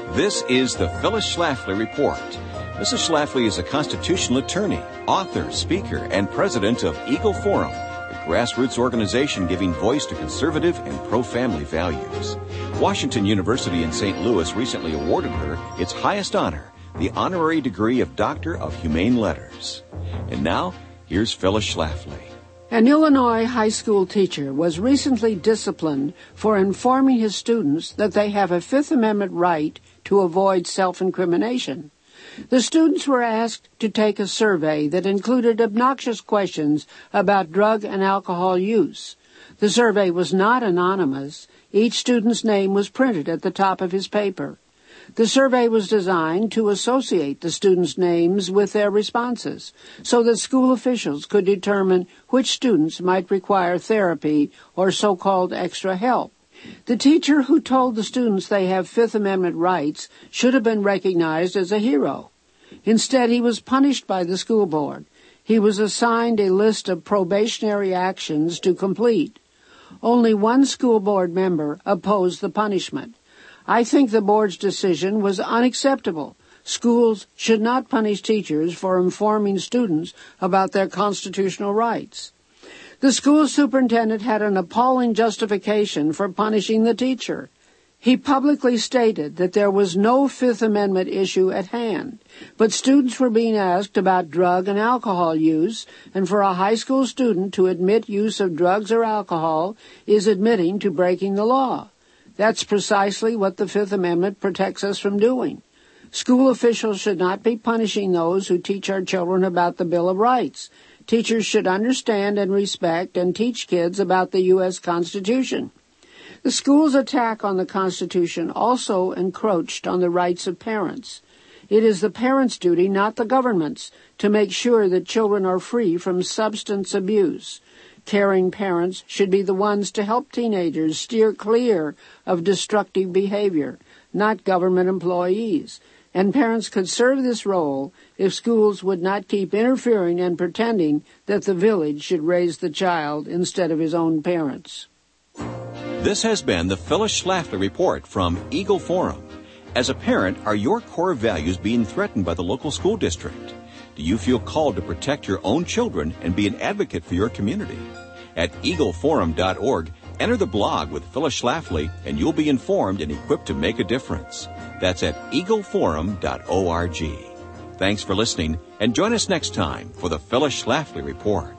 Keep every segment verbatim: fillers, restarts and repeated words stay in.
This is the Phyllis Schlafly Report. Missus Schlafly is a constitutional attorney, author, speaker, and president of Eagle Forum, a grassroots organization giving voice to conservative and pro-family values. Washington University in Saint Louis recently awarded her its highest honor, the honorary degree of Doctor of Humane Letters. And now, here's Phyllis Schlafly. An Illinois high school teacher was recently disciplined for informing his students that they have a Fifth Amendment right to avoid self-incrimination. The students were asked to take a survey that included obnoxious questions about drug and alcohol use. The survey was not anonymous. Each student's name was printed at the top of his paper. The survey was designed to associate the students' names with their responses so that school officials could determine which students might require therapy or so-called extra help. The teacher who told the students they have Fifth Amendment rights should have been recognized as a hero. Instead, he was punished by the school board. He was assigned a list of probationary actions to complete. Only one school board member opposed the punishment. I think the board's decision was unacceptable. Schools should not punish teachers for informing students about their constitutional rights. The school superintendent had an appalling justification for punishing the teacher. He publicly stated that there was no Fifth Amendment issue at hand, but students were being asked about drug and alcohol use, and for a high school student to admit use of drugs or alcohol is admitting to breaking the law. That's precisely what the Fifth Amendment protects us from doing. School officials should not be punishing those who teach our children about the Bill of Rights. Teachers should understand and respect and teach kids about the U S Constitution. The school's attack on the Constitution also encroached on the rights of parents. It is the parents' duty, not the government's, to make sure that children are free from substance abuse. Caring parents should be the ones to help teenagers steer clear of destructive behavior, not government employees. And parents could serve this role if schools would not keep interfering and pretending that the village should raise the child instead of his own parents. This has been the Phyllis Schlafly Report from Eagle Forum. As a parent, are your core values being threatened by the local school district? Do you feel called to protect your own children and be an advocate for your community? At eagle forum dot org, enter the blog with Phyllis Schlafly, and you'll be informed and equipped to make a difference. That's at eagle forum dot org. Thanks for listening, and join us next time for the Phyllis Schlafly Report.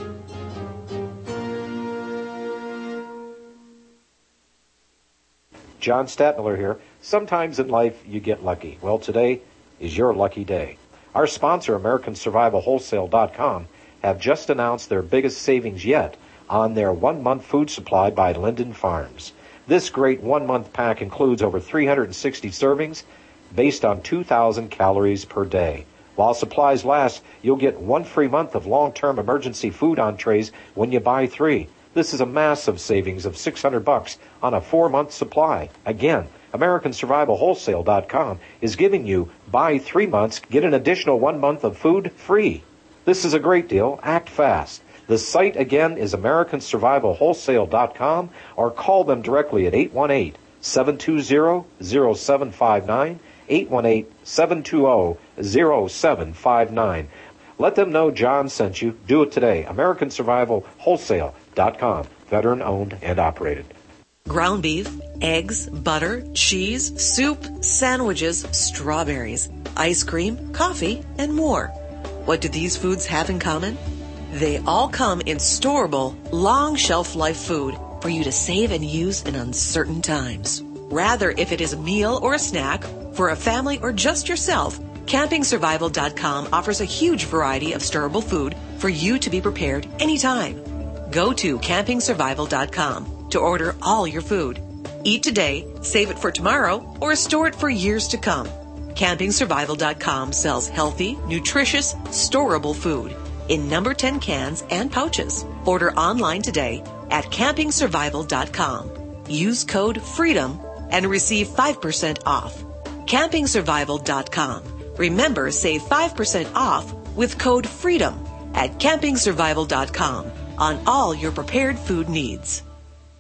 John Statmiller here. Sometimes in life you get lucky. Well, today is your lucky day. Our sponsor, American Survival Wholesale dot com, have just announced their biggest savings yet on their one-month food supply by Linden Farms. This great one-month pack includes over three hundred sixty servings based on two thousand calories per day. While supplies last, you'll get one free month of long-term emergency food entrees when you buy three. This is a massive savings of six hundred bucks on a four-month supply. Again, American Survival Wholesale dot com is giving you buy three months, get an additional one month of food free. This is a great deal. Act fast. The site again is American Survival Wholesale dot com, or call them directly at eight one eight, seven two zero, zero seven five nine, eight one eight, seven two zero, zero seven five nine. Let them know John sent you. Do it today. American Survival Wholesale dot com. Veteran owned and operated. Ground beef, eggs, butter, cheese, soup, sandwiches, strawberries, ice cream, coffee, and more. What do these foods have in common? They all come in storable, long shelf life food for you to save and use in uncertain times. Rather, if it is a meal or a snack, for a family or just yourself, Camping Survival dot com offers a huge variety of storable food for you to be prepared anytime. Go to Camping Survival dot com to order all your food. Eat today, save it for tomorrow, or store it for years to come. Camping Survival dot com sells healthy, nutritious, storable food in number ten cans and pouches. Order online today at Camping Survival dot com. Use code FREEDOM and receive five percent off. Camping Survival dot com. Remember, save five percent off with code FREEDOM at Camping Survival dot com on all your prepared food needs.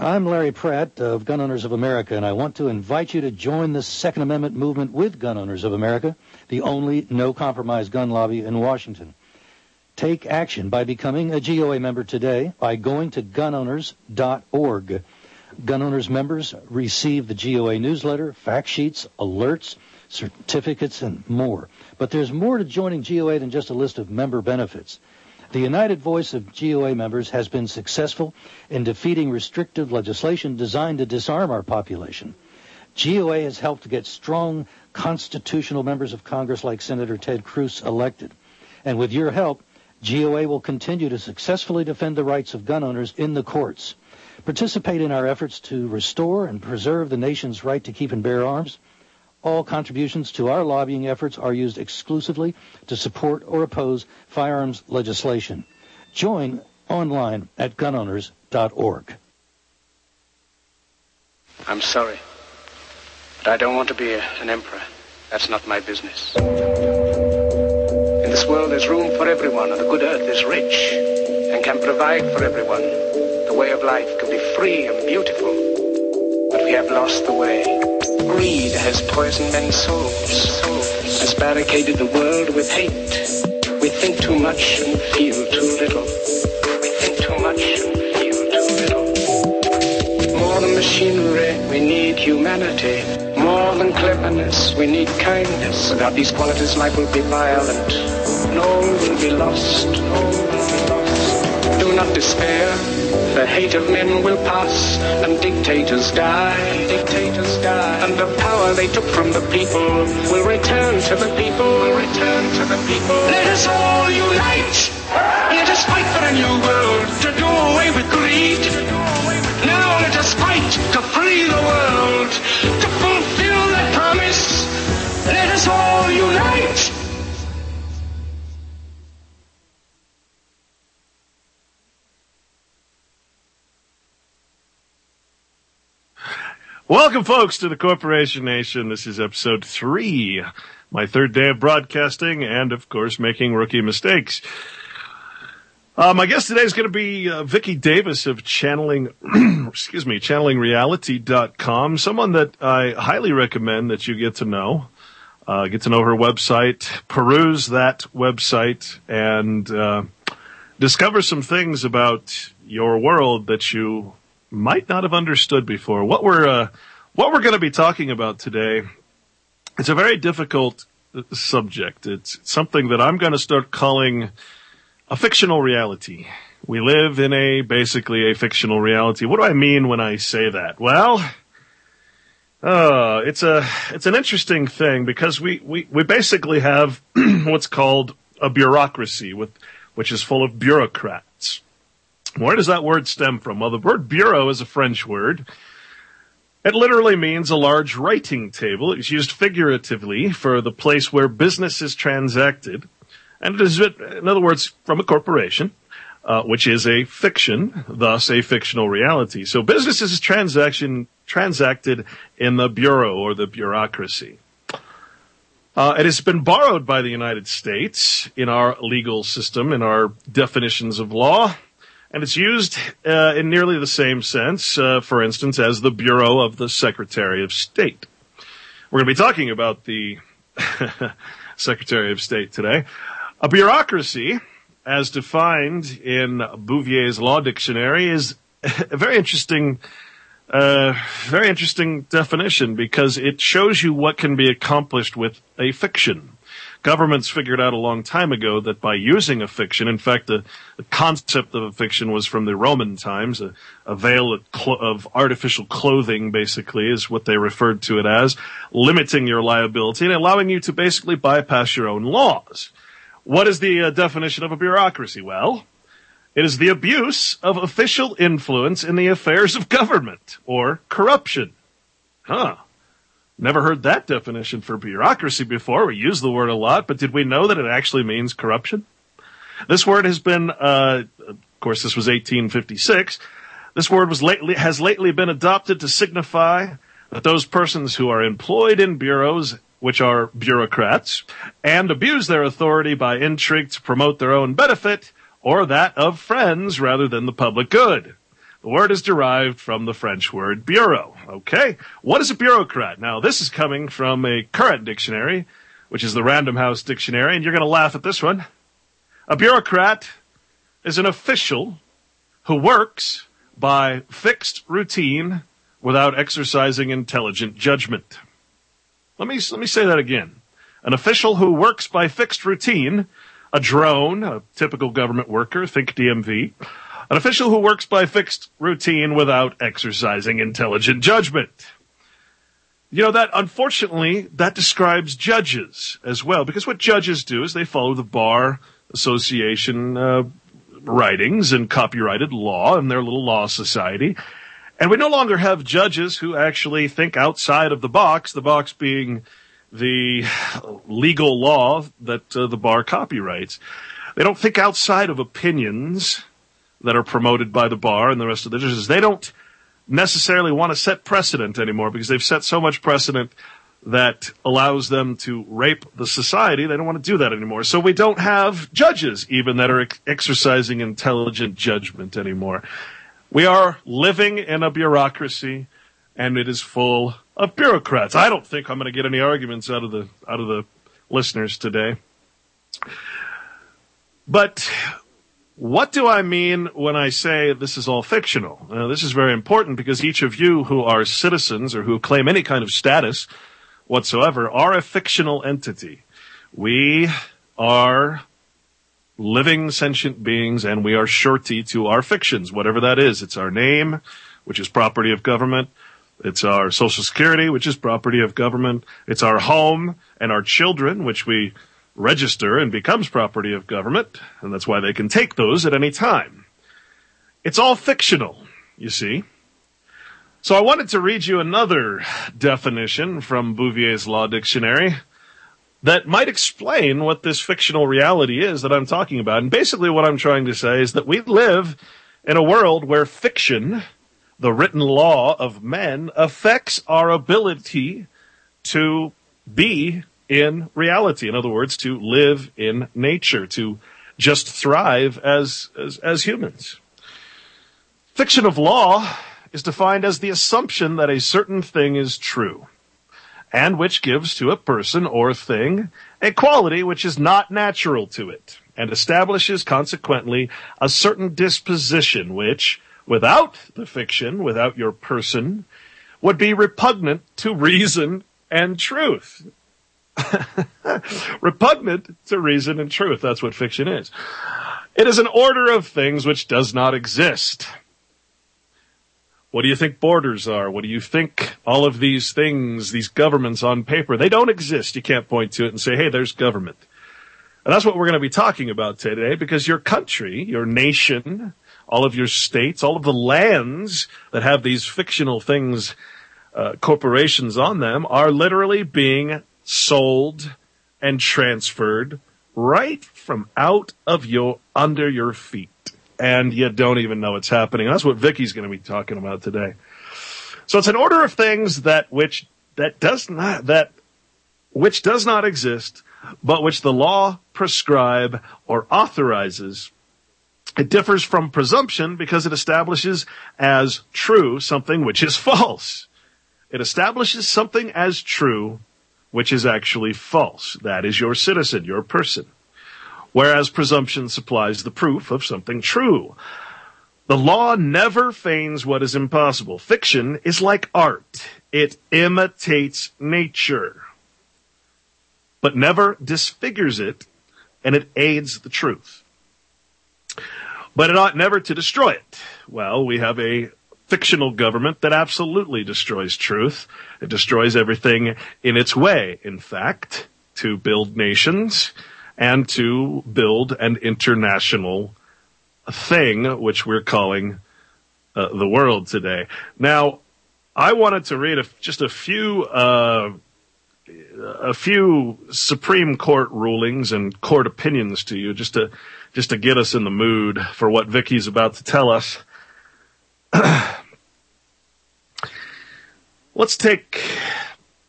I'm Larry Pratt of Gun Owners of America, and I want to invite you to join the Second Amendment movement with Gun Owners of America, the only no-compromise gun lobby in Washington. Take action by becoming a G O A member today by going to gun owners dot org. Gun Owners members receive the G O A newsletter, fact sheets, alerts, certificates, and more. But there's more to joining G O A than just a list of member benefits. The united voice of G O A members has been successful in defeating restrictive legislation designed to disarm our population. G O A has helped to get strong constitutional members of Congress like Senator Ted Cruz elected. And with your help, G O A will continue to successfully defend the rights of gun owners in the courts. Participate in our efforts to restore and preserve the nation's right to keep and bear arms. All contributions to our lobbying efforts are used exclusively to support or oppose firearms legislation. Join online at gun owners dot org. I'm sorry, but I don't want to be a, an emperor. That's not my business. In this world, there's room for everyone, and the good earth is rich and can provide for everyone. The way of life can be free and beautiful, but we have lost the way. Greed has poisoned men's souls, has barricaded the world with hate. We think too much and feel too little. We think too much and feel too little. More than machinery, we need humanity. More than cleverness, we need kindness. Without these qualities, life will be violent. And all will be lost. All will be lost. Do not despair. The hate of men will pass, and dictators die, dictators die. And the power they took from the people will return to the people, will return to the people. Let us all unite! Let us fight for a new world, to do away with greed. Now let us fight to free the world, to fulfill that promise. Let us all unite! Welcome, folks, to the Corporation Nation. This is episode three, my third day of broadcasting and, of course, making rookie mistakes. Uh, my guest today is going to be uh, Vicki Davis of channeling, excuse me, channeling reality dot com, someone that I highly recommend that you get to know. Uh, get to know her website, peruse that website, and uh, discover some things about your world that you might not have understood before. What we're uh, what we're going to be talking about today, it's a very difficult subject. It's something that I'm going to start calling a fictional reality. We live in a basically a fictional reality. What do I mean when I say that? Well, uh, it's a it's an interesting thing because we we, we basically have what's called a bureaucracy, with which is full of bureaucrats. Where does that word stem from? Well, the word bureau is a French word. It literally means a large writing table. It's used figuratively for the place where business is transacted. And it is, in other words, from a corporation, uh, which is a fiction, thus a fictional reality. So business is transaction, transacted in the bureau or the bureaucracy. Uh, it has been borrowed by the United States in our legal system, in our definitions of law. And it's used uh, in nearly the same sense, uh, for instance, as the Bureau of the Secretary of State. We're going to be talking about the Secretary of State today. A bureaucracy, as defined in Bouvier's Law Dictionary, is a very interesting, uh, very interesting definition because it shows you what can be accomplished with a fiction. Governments figured out a long time ago that by using a fiction, in fact, the, the concept of a fiction was from the Roman times, a, a veil of, clo- of artificial clothing, basically, is what they referred to it as, limiting your liability and allowing you to basically bypass your own laws. What is the uh, definition of a bureaucracy? Well, it is the abuse of official influence in the affairs of government, or corruption. Huh. Never heard that definition for bureaucracy before. We use the word a lot, but did we know that it actually means corruption? This word has been, uh, of course, this was eighteen fifty-six. This word was lately, has lately been adopted to signify that those persons who are employed in bureaus, which are bureaucrats, and abuse their authority by intrigue to promote their own benefit or that of friends rather than the public good. The word is derived from the French word bureau. Okay? What is a bureaucrat? Now, this is coming from a current dictionary, which is the Random House Dictionary, and you're going to laugh at this one. A bureaucrat is an official who works by fixed routine without exercising intelligent judgment. Let me, let me say that again. An official who works by fixed routine, a drone, a typical government worker, think D M V, an official who works by fixed routine without exercising intelligent judgment. You know, that, unfortunately, that describes judges as well, because what judges do is they follow the Bar Association uh, writings and copyrighted law and their little law society. And we no longer have judges who actually think outside of the box, the box being the legal law that uh, the bar copyrights. They don't think outside of opinions that are promoted by the bar and the rest of the judges. They don't necessarily want to set precedent anymore because they've set so much precedent that allows them to rape the society. They don't want to do that anymore. So we don't have judges even that are ex- exercising intelligent judgment anymore. We are living in a bureaucracy, and it is full of bureaucrats. I don't think I'm going to get any arguments out of the out of the listeners today. But what do I mean when I say this is all fictional? Now, this is very important because each of you who are citizens or who claim any kind of status whatsoever are a fictional entity. We are living sentient beings, and we are surety to our fictions, whatever that is. It's our name, which is property of government. It's our Social Security, which is property of government. It's our home and our children, which we register and becomes property of government, and that's why they can take those at any time. It's all fictional, you see. So I wanted to read you another definition from Bouvier's Law Dictionary that might explain what this fictional reality is that I'm talking about. And basically what I'm trying to say is that we live in a world where fiction, the written law of men, affects our ability to be in reality. In other words, to live in nature, to just thrive as, as, as humans. Fiction of law is defined as the assumption that a certain thing is true, and which gives to a person or thing a quality which is not natural to it, and establishes consequently a certain disposition which, without the fiction, without your person, would be repugnant to reason and truth. Repugnant to reason and truth. That's what fiction is. It is an order of things which does not exist. What do you think borders are? What do you think all of these things, these governments on paper? They don't exist. You can't point to it and say, hey, there's government. And that's what we're going to be talking about today, because your country, your nation, all of your states, all of the lands that have these fictional things, uh, corporations on them, are literally being sold and transferred right from out of your, under your feet. And you don't even know it's happening. That's what Vicky's going to be talking about today. So it's an order of things that which that does not that which does not exist, but which the law prescribe or authorizes. It differs from presumption because it establishes as true something which is false. It establishes something as true which is actually false. That is your citizen, your person. Whereas presumption supplies the proof of something true. The law never feigns what is impossible. Fiction is like art. It imitates nature, but never disfigures it, and it aids the truth. But it ought never to destroy it. Well, we have a fictional government that absolutely destroys truth. It destroys everything in its way, in fact, to build nations and to build an international thing, which we're calling uh, the world today. Now, I wanted to read a, just a few uh, a few Supreme Court rulings and court opinions to you, just to just to get us in the mood for what Vicky's about to tell us. Let's take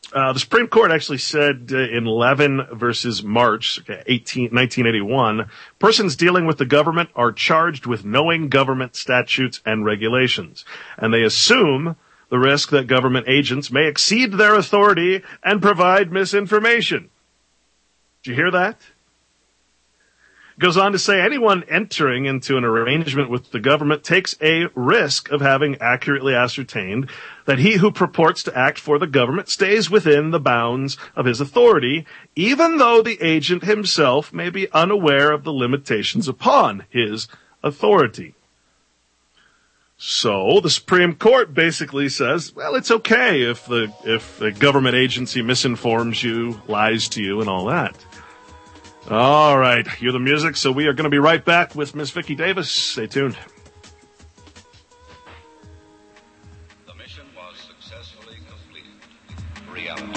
Uh, the Supreme Court actually said uh, in Levin versus March, nineteen eighty-one, persons dealing with the government are charged with knowing government statutes and regulations, and they assume the risk that government agents may exceed their authority and provide misinformation. Did you hear that? Goes on to say anyone entering into an arrangement with the government takes a risk of having accurately ascertained that he who purports to act for the government stays within the bounds of his authority, even though the agent himself may be unaware of the limitations upon his authority. So the Supreme Court basically says, well, it's okay if the if the government agency misinforms you, lies to you, and all that. All right, hear the music. So we are going to be right back with Miss Vicki Davis. Stay tuned. The mission was successfully completed. Reality.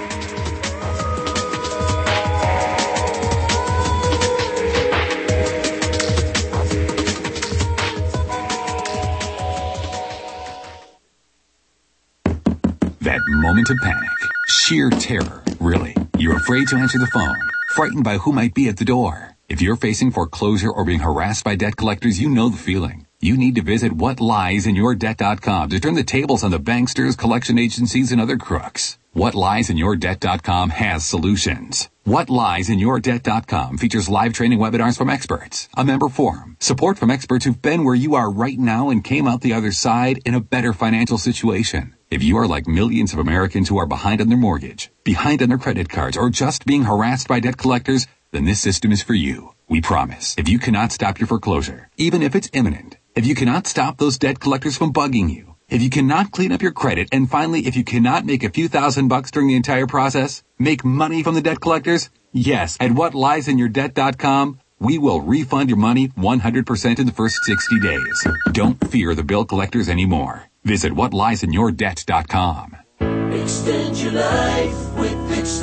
That moment of panic, sheer terror, really. You're afraid to answer the phone, frightened by who might be at the door. If you're facing foreclosure or being harassed by debt collectors, you know the feeling. You need to visit what lies in your debt dot com to turn the tables on the banksters, collection agencies, and other crooks. what lies in your debt dot com has solutions. what lies in your debt dot com features live training webinars from experts, a member forum, support from experts who've been where you are right now and came out the other side in a better financial situation. If you are like millions of Americans who are behind on their mortgage, behind on their credit cards, or just being harassed by debt collectors, then this system is for you. We promise. If you cannot stop your foreclosure, even if it's imminent, if you cannot stop those debt collectors from bugging you, if you cannot clean up your credit, and finally, if you cannot make a few thousand bucks during the entire process, make money from the debt collectors, yes, at what lies in your debt dot com, we will refund your money one hundred percent in the first sixty days. Don't fear the bill collectors anymore. Visit what lies in your debt dot com. Extend your life with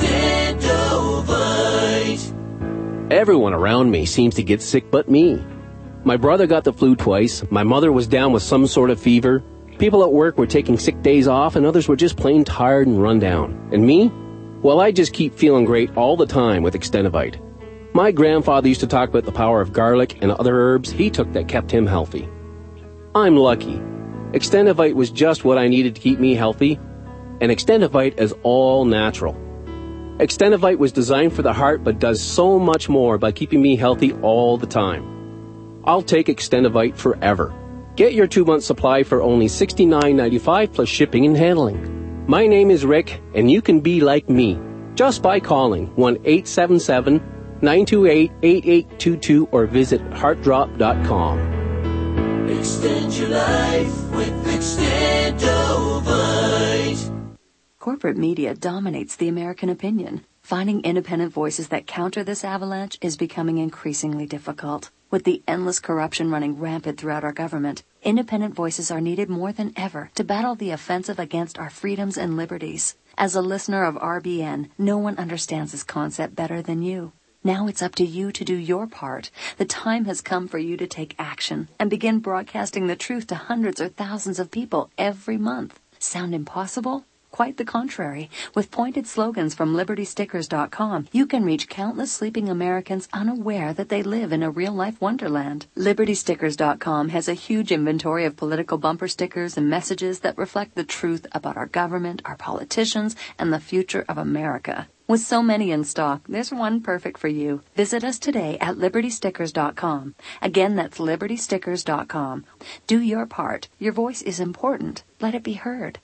Extendovite. Everyone around me seems to get sick but me. My brother got the flu twice, my mother was down with some sort of fever, people at work were taking sick days off, and others were just plain tired and run down. And me? Well, I just keep feeling great all the time with Extendovite. My grandfather used to talk about the power of garlic and other herbs he took that kept him healthy. I'm lucky. Extendovite was just what I needed to keep me healthy, and Extendovite is all natural. Extendovite was designed for the heart but does so much more by keeping me healthy all the time. I'll take Extendovite forever. Get your two-month supply for only sixty-nine ninety-five plus shipping and handling. My name is Rick, and you can be like me just by calling one eight seven seven, nine two eight, eight eight two two or visit heart drop dot com. Extend your life with Extendovite. Corporate media dominates the American opinion. Finding independent voices that counter this avalanche is becoming increasingly difficult. With the endless corruption running rampant throughout our government, independent voices are needed more than ever to battle the offensive against our freedoms and liberties. As a listener of R B N, no one understands this concept better than you. Now it's up to you to do your part. The time has come for you to take action and begin broadcasting the truth to hundreds or thousands of people every month. Sound impossible? Quite the contrary. With pointed slogans from liberty stickers dot com, you can reach countless sleeping Americans unaware that they live in a real-life wonderland. liberty stickers dot com has a huge inventory of political bumper stickers and messages that reflect the truth about our government, our politicians, and the future of America. With so many in stock, there's one perfect for you. Visit us today at liberty stickers dot com. Again, that's liberty stickers dot com. Do your part. Your voice is important. Let it be heard.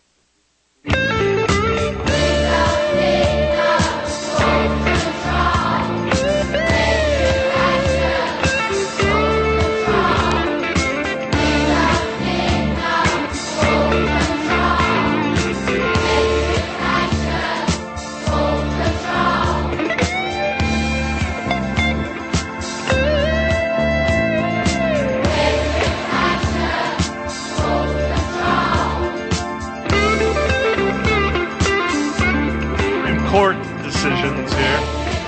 Court decisions here.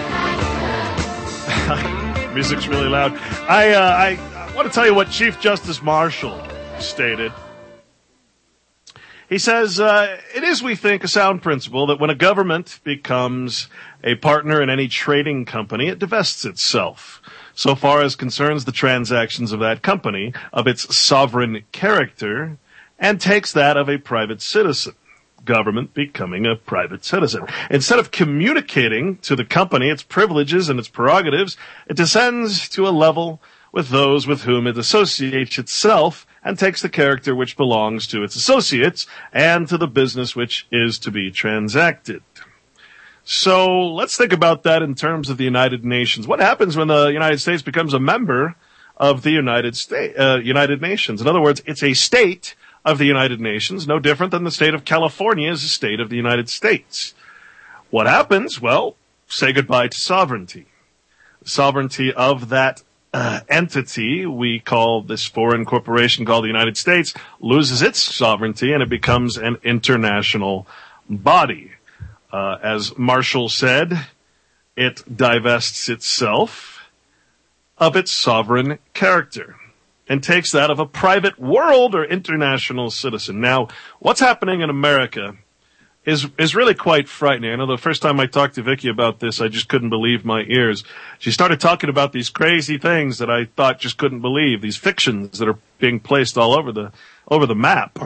Music's really loud. I, uh, I, I want to tell you what Chief Justice Marshall stated. He says, uh, it is, we think, a sound principle that when a government becomes a partner in any trading company, it divests itself, so far as concerns the transactions of that company, of its sovereign character, and takes that of a private citizen. Government becoming a private citizen. Instead of communicating to the company its privileges and its prerogatives, it descends to a level with those with whom it associates itself and takes the character which belongs to its associates and to the business which is to be transacted. So let's think about that in terms of the United Nations. What happens when the United States becomes a member of the United States, uh, United Nations? In other words, it's a state of the United Nations, no different than the state of California is a state of the United States. What happens? Well, say goodbye to sovereignty. The sovereignty of that uh, entity we call this foreign corporation called the United States loses its sovereignty and it becomes an international body. Uh, as Marshall said, it divests itself of its sovereign character and takes that of a private world or international citizen. Now, what's happening in America is is really quite frightening. I know the first time I talked to Vicki about this, I just couldn't believe my ears. She started talking about these crazy things that I thought just couldn't believe, these fictions that are being placed all over the over the map.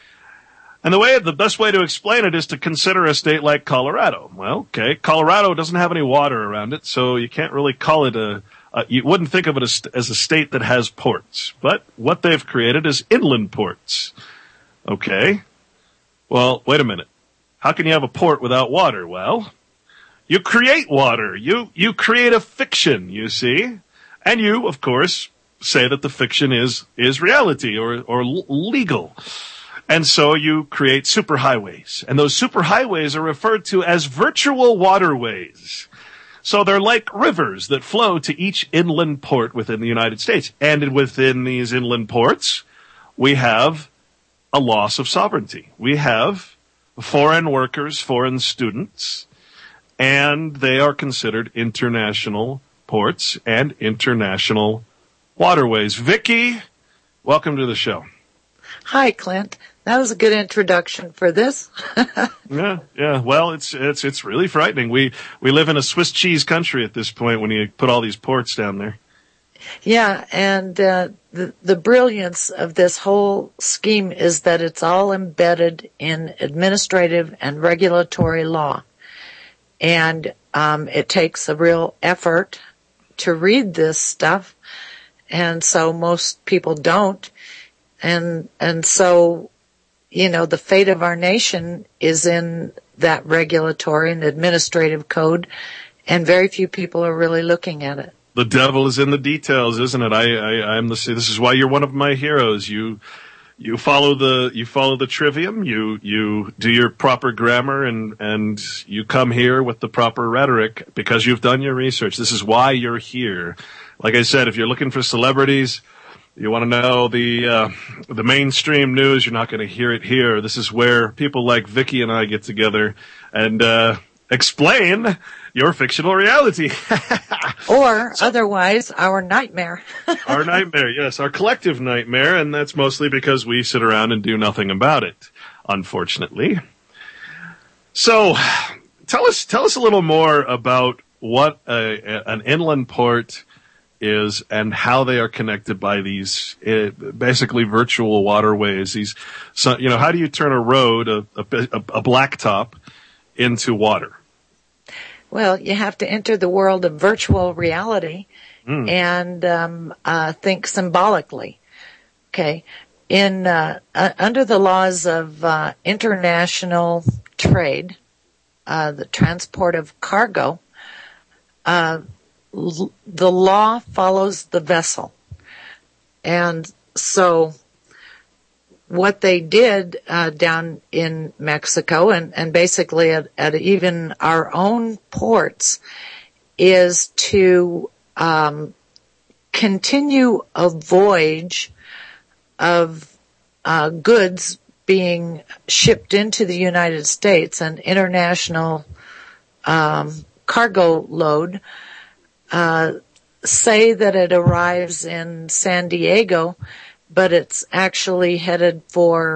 And the way, the best way to explain it is to consider a state like Colorado. Well, okay, Colorado doesn't have any water around it, so you can't really call it a Uh, you wouldn't think of it as, as a state that has ports, but what they've created is inland ports. Okay. Well, wait a minute. How can you have a port without water? Well, you create water. You, you create a fiction, you see. And you, of course, say that the fiction is, is reality or, or l- legal. And so you create superhighways. And those superhighways are referred to as virtual waterways. So they're like rivers that flow to each inland port within the United States. And within these inland ports, we have a loss of sovereignty. We have foreign workers, foreign students, and they are considered international ports and international waterways. Vicki, welcome to the show. Hi, Clint. That was a good introduction for this. yeah, yeah. Well, it's it's it's really frightening. We we live in a Swiss cheese country at this point when you put all these ports down there. Yeah, and uh, the the brilliance of this whole scheme is that it's all embedded in administrative and regulatory law, and um, it takes a real effort to read this stuff, and so most people don't, and and so. You know, the fate of our nation is in that regulatory and administrative code, and very few people are really looking at it. The devil is in the details, isn't it? I, I, I'm the, this is why you're one of my heroes. You, you follow the, you follow the trivium, you, you do your proper grammar, and, and you come here with the proper rhetoric because you've done your research. This is why you're here. Like I said, if you're looking for celebrities, you want to know the uh, the mainstream news, you're not going to hear it here. This is where people like Vicki and I get together and uh, explain your fictional reality. Or so, otherwise, our nightmare. Our nightmare, yes, our collective nightmare, and that's mostly because we sit around and do nothing about it, unfortunately. So, tell us tell us a little more about what a, a, an inland port is and how they are connected by these uh, basically virtual waterways. These, so, you know, how do you turn a road, a, a, a blacktop, into water? Well, you have to enter the world of virtual reality mm. and um, uh, think symbolically. Okay, in uh, uh, under the laws of uh, international trade, uh, the transport of cargo. Uh, The law follows the vessel. And so what they did uh, down in Mexico and, and basically at, at even our own ports is to um, continue a voyage of uh, goods being shipped into the United States, an international um, cargo load. Uh, say that it arrives in San Diego, but it's actually headed for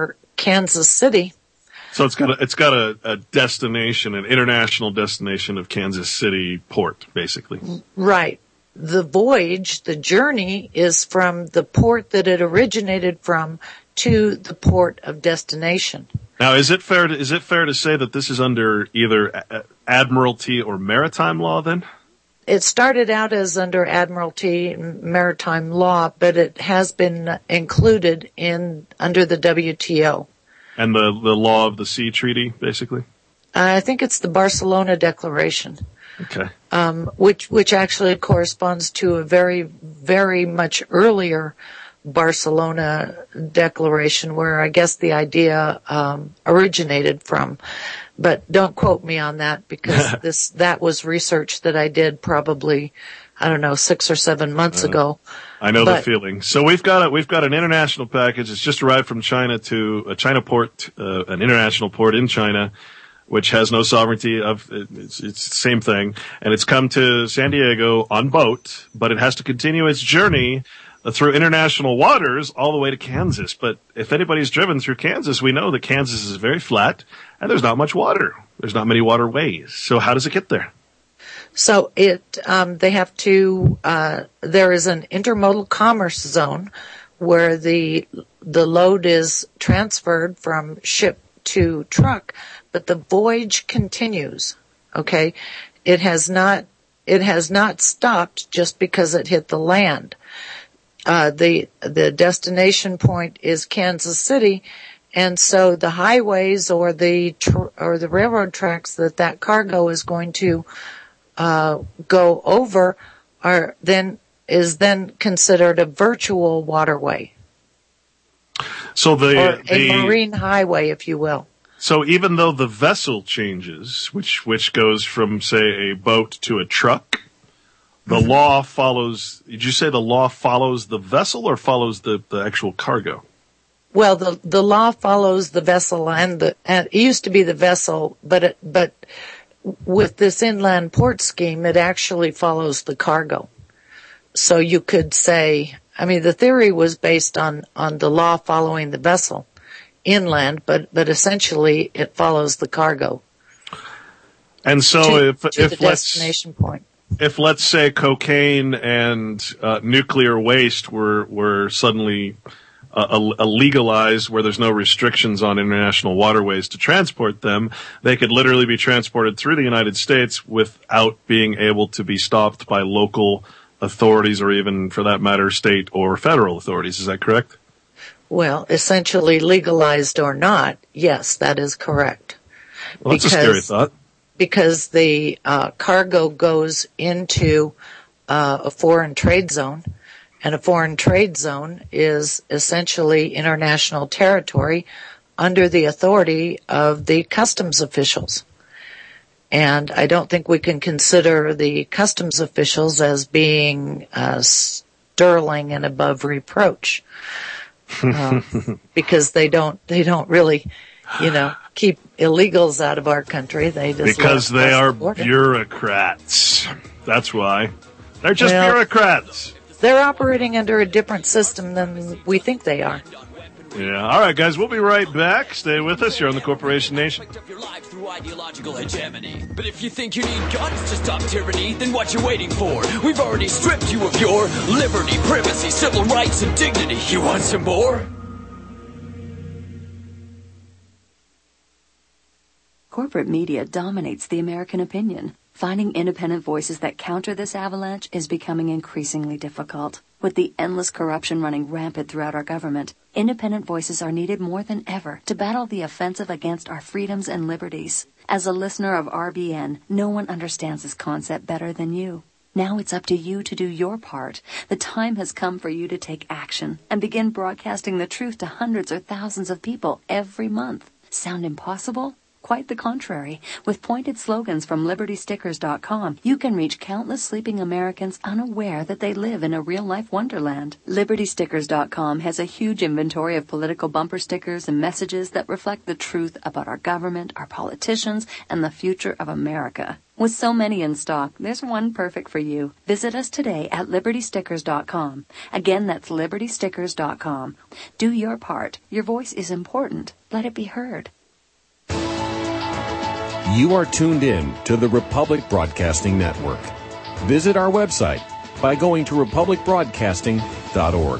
Kansas City. So it's got a, it's got a, a destination, an international destination of Kansas City port, basically. Right. The voyage, the journey, is from the port that it originated from to the port of destination. Now, is it fair to, is it fair to say that this is under either Admiralty or maritime law then? It started out as under Admiralty and maritime law, but it has been included in under the W T O. And the, the law of the sea treaty, basically? I think it's the Barcelona Declaration. Okay. Um, which, which actually corresponds to a very, very much earlier Barcelona Declaration where I guess the idea, um, originated from. But don't quote me on that because this, that was research that I did probably, I don't know, six or seven months uh, ago. I know but, the feeling. So we've got a, we've got an international package. It's just arrived from China to a China port, uh, an international port in China, which has no sovereignty of, it's, it's the same thing. And it's come to San Diego on boat, but it has to continue its journey through international waters all the way to Kansas. But if anybody's driven through Kansas, we know that Kansas is very flat and there's not much water. There's not many waterways. So how does it get there? So it, um, they have to, uh, there is an intermodal commerce zone where the, the load is transferred from ship to truck, but the voyage continues. Okay. It has not, it has not stopped just because it hit the land. Uh, the, the destination point is Kansas City. And so the highways or the, tr- or the railroad tracks that that cargo is going to, uh, go over are then, is then considered a virtual waterway. So the, or a the, marine highway, if you will. So even though the vessel changes, which, which goes from, say, a boat to a truck, the mm-hmm. law follows, did you say the law follows the vessel or follows the, the actual cargo? Well, the, the law follows the vessel and the, and it used to be the vessel, but it, but with this inland port scheme, it actually follows the cargo. So you could say, I mean, the theory was based on, on the law following the vessel inland, but, but essentially it follows the cargo. And so to, if, to if the let's, destination point. If let's say cocaine and uh, nuclear waste were, were suddenly uh, legalized where there's no restrictions on international waterways to transport them, they could literally be transported through the United States without being able to be stopped by local authorities or even, for that matter, state or federal authorities. Is that correct? Well, essentially legalized or not, yes, that is correct. Well, that's because, a scary thought. Because the uh, cargo goes into uh, a foreign trade zone, and a foreign trade zone is essentially international territory under the authority of the customs officials. And I don't think we can consider the customs officials as being uh, sterling and above reproach. Uh, because they don't, they don't really, you know, keep illegals out of our country. They just because they are bureaucrats. That's why. They're just well, bureaucrats. They're operating under a different system than we think they are. Yeah. All right, guys, we'll be right back. Stay with us here on the Corporation Nation. Ideological hegemony. But if you think you need guns to stop tyranny, then what you waiting for? We've already stripped you of your liberty, privacy, civil rights, and dignity. You want some more? Corporate media dominates the American opinion. Finding independent voices that counter this avalanche is becoming increasingly difficult. With the endless corruption running rampant throughout our government, independent voices are needed more than ever to battle the offensive against our freedoms and liberties. As a listener of R B N, no one understands this concept better than you. Now it's up to you to do your part. The time has come for you to take action and begin broadcasting the truth to hundreds or thousands of people every month. Sound impossible? Quite the contrary. With pointed slogans from Liberty Stickers dot com, you can reach countless sleeping Americans unaware that they live in a real-life wonderland. Liberty Stickers dot com has a huge inventory of political bumper stickers and messages that reflect the truth about our government, our politicians, and the future of America. With so many in stock, there's one perfect for you. Visit us today at liberty stickers dot com. Again, that's liberty stickers dot com. Do your part. Your voice is important. Let it be heard. You are tuned in to the Republic Broadcasting Network. Visit our website by going to republic broadcasting dot org.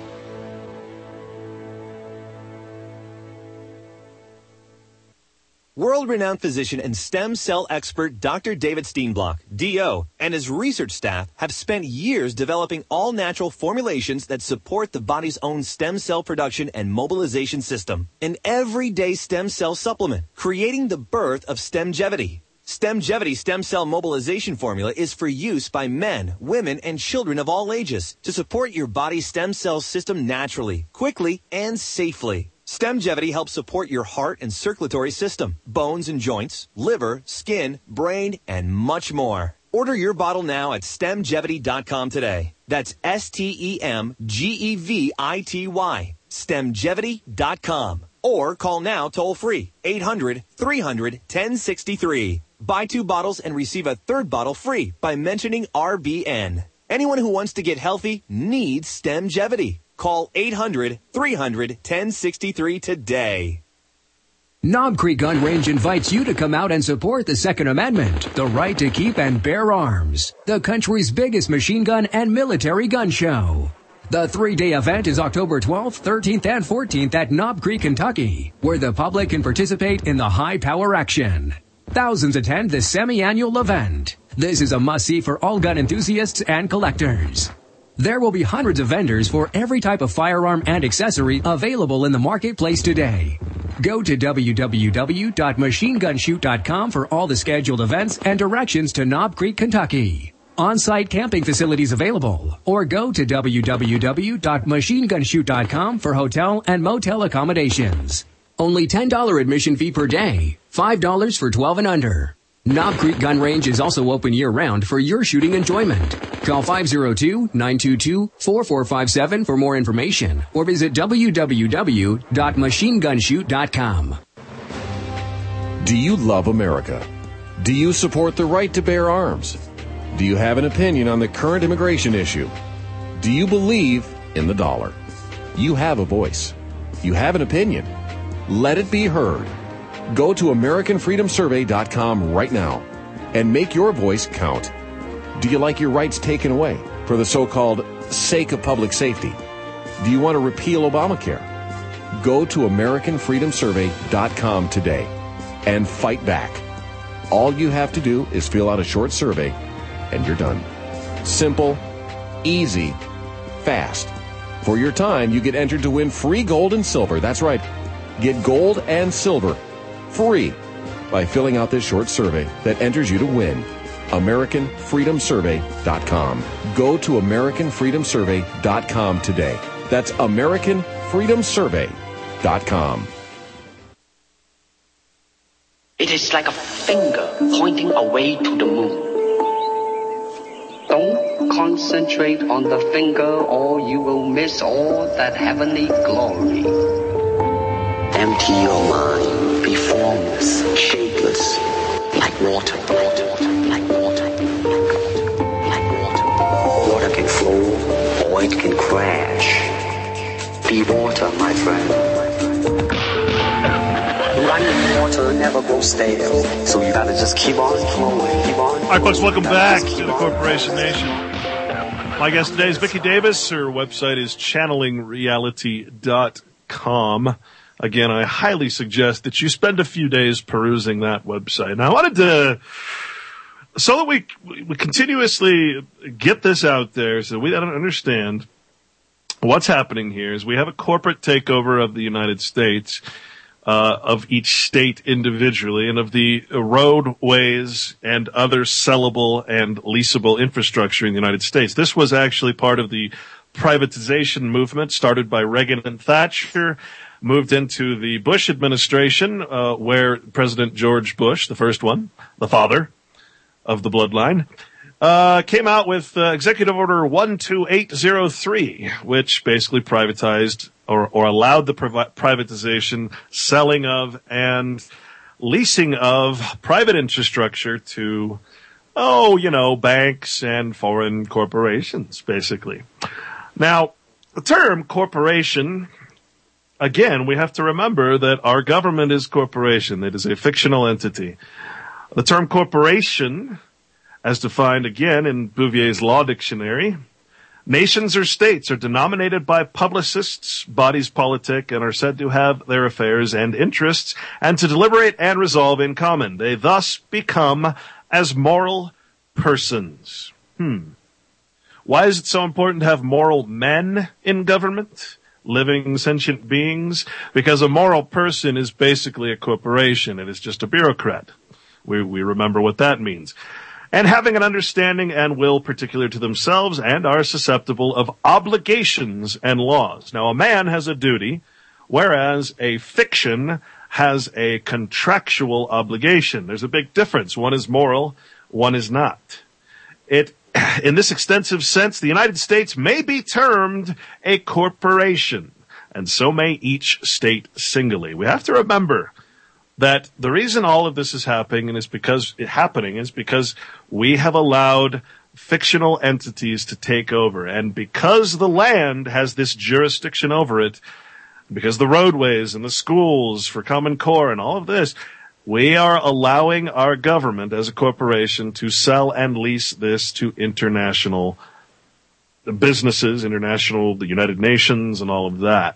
World-renowned physician and stem cell expert Doctor David Steenblock, D O, and his research staff have spent years developing all-natural formulations that support the body's own stem cell production and mobilization system. An everyday stem cell supplement, creating the birth of Stemgevity. Stemgevity stem cell mobilization formula is for use by men, women, and children of all ages to support your body's stem cell system naturally, quickly, and safely. Stemgevity helps support your heart and circulatory system, bones and joints, liver, skin, brain, and much more. Order your bottle now at stemgevity dot com today. That's S T E M G E V I T Y, stemgevity dot com. Or call now toll free, eight hundred, three hundred, ten sixty-three. Buy two bottles and receive a third bottle free by mentioning R B N. Anyone who wants to get healthy needs Stemgevity. Call eight hundred, three hundred, ten sixty-three today. Knob Creek Gun Range invites you to come out and support the Second Amendment, the right to keep and bear arms, the country's biggest machine gun and military gun show. The three-day event is October twelfth, thirteenth, and fourteenth at Knob Creek, Kentucky, where the public can participate in the high-power action. Thousands attend the semi-annual event. This is a must-see for all gun enthusiasts and collectors. There will be hundreds of vendors for every type of firearm and accessory available in the marketplace today. Go to w w w dot machine gun shoot dot com for all the scheduled events and directions to Knob Creek, Kentucky. On-site camping facilities available, or go to w w w dot machine gun shoot dot com for hotel and motel accommodations. Only ten dollars admission fee per day, five dollars for twelve and under. Knob Creek Gun Range is also open year-round for your shooting enjoyment. Call five oh two, nine two two, four four five seven for more information or visit w w w dot machine gun shoot dot com. Do you love America? Do you support the right to bear arms? Do you have an opinion on the current immigration issue? Do you believe in the dollar? You have a voice. You have an opinion. Let it be heard. Go to american freedom survey dot com right now and make your voice count. Do you like your rights taken away for the so-called sake of public safety? Do you want to repeal Obamacare? Go to american freedom survey dot com today and fight back. All you have to do is fill out a short survey and you're done. Simple, easy, fast. For your time, you get entered to win free gold and silver. That's right. Get gold and silver free by filling out this short survey that enters you to win. american freedom survey dot com. Go to american freedom survey dot com today. That's american freedom survey dot com. It is like a finger pointing away to the moon. Don't concentrate on the finger or you will miss all that heavenly glory. Empty your mind, be formless, shapeless, like water, water, like water, like water. Water can flow or it can crash. Be water, my friend. Running water never goes stale, so you gotta just keep on flowing, keep on. All right, folks, welcome back to the Corporation Nation. My guest today is Vicki Davis. Her website is channeling reality dot com. Again, I highly suggest that you spend a few days perusing that website. Now, I wanted to, so that we, we continuously get this out there so we don't understand what's happening here is we have a corporate takeover of the United States, uh, of each state individually and of the roadways and other sellable and leasable infrastructure in the United States. This was actually part of the privatization movement started by Reagan and Thatcher, moved into the Bush administration, uh, where President George Bush, the first one, the father of the bloodline, uh, came out with uh, Executive Order one two eight zero three, which basically privatized or, or allowed the priv- privatization, selling of, and leasing of private infrastructure to, oh, you know, banks and foreign corporations, basically. Now, the term corporation, again, we have to remember that our government is corporation. It is a fictional entity. The term corporation, as defined again in Bouvier's Law Dictionary, nations or states are denominated by publicists, bodies politic, and are said to have their affairs and interests, and to deliberate and resolve in common. They thus become as moral persons. Hmm. Why is it so important to have moral men in government? Living, sentient beings? Because a moral person is basically a corporation. It is just a bureaucrat. We, we remember what that means. And having an understanding and will particular to themselves and are susceptible of obligations and laws. Now, a man has a duty, whereas a fiction has a contractual obligation. There's a big difference. One is moral, one is not. It, in this extensive sense, the United States may be termed a corporation, and so may each state singly. We have to remember that the reason all of this is happening is because it happening is because we have allowed fictional entities to take over. And because the land has this jurisdiction over it, because the roadways and the schools for Common Core and all of this, we are allowing our government as a corporation to sell and lease this to international businesses, international, the United Nations and all of that.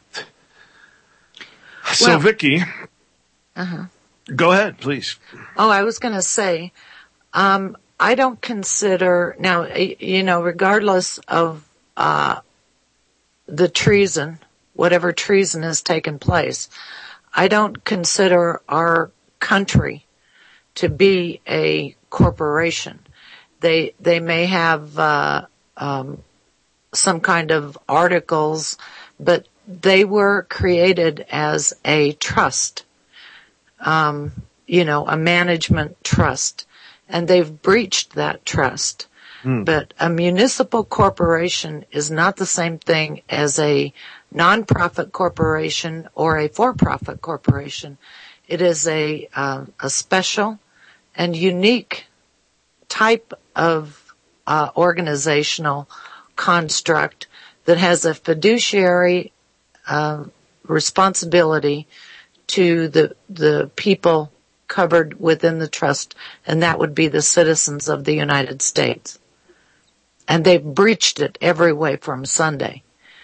Well, so, Vicki, Uh-huh. go ahead, please. Oh, I was going to say, um, I don't consider, now, you know, regardless of uh, the treason, whatever treason has taken place, I don't consider our country to be a corporation. They they may have uh, um, some kind of articles, but they were created as a trust. Um, you know, a management trust, and they've breached that trust. Mm. But a municipal corporation is not the same thing as a nonprofit corporation or a for-profit corporation. It is a uh, a special and unique type of uh, organizational construct that has a fiduciary uh, responsibility to the the people covered within the trust, and that would be the citizens of the United States. And they've breached it every way from Sunday.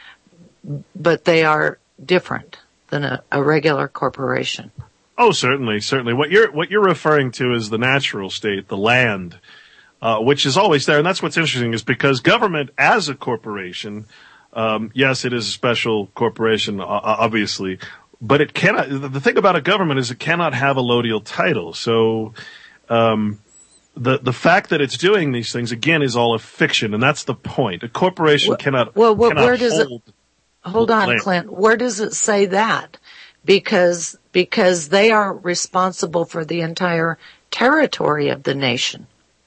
But they are different than a, a regular corporation. Oh, certainly, certainly. What you're what you're referring to is the natural state, the land, uh, which is always there, and that's what's interesting, is because government as a corporation, um, yes, it is a special corporation, uh, obviously. But it cannot, the thing about a government is it cannot have a lodial title. So, um, the, the fact that it's doing these things, again, is all a fiction, and that's the point. A corporation well, cannot, well, well, cannot where does hold. It, hold on, land. Clint. Where does it say that? Because, because they are responsible for the entire territory of the nation.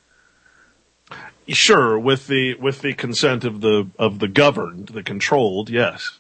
Sure, with the, with the consent of the, of the governed, the controlled, yes.